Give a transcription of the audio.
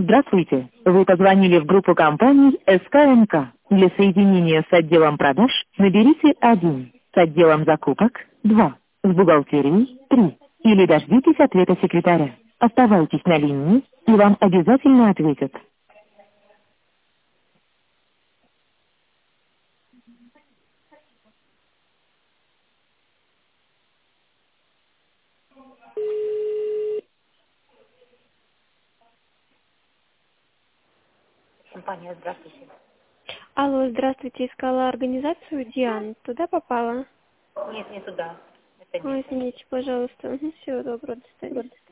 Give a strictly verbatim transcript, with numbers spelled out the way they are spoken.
Здравствуйте. Вы позвонили в группу компаний эс ка эн ка. Для соединения с отделом продаж наберите один, с отделом закупок два, с бухгалтерией три. Или дождитесь ответа секретаря. Оставайтесь на линии, и вам обязательно ответят. Компания, здравствуйте. Алло, здравствуйте, искала организацию Диан. Туда попала? Нет, не туда. Это не Ой, это. извините, пожалуйста. Всего доброго, до свидания.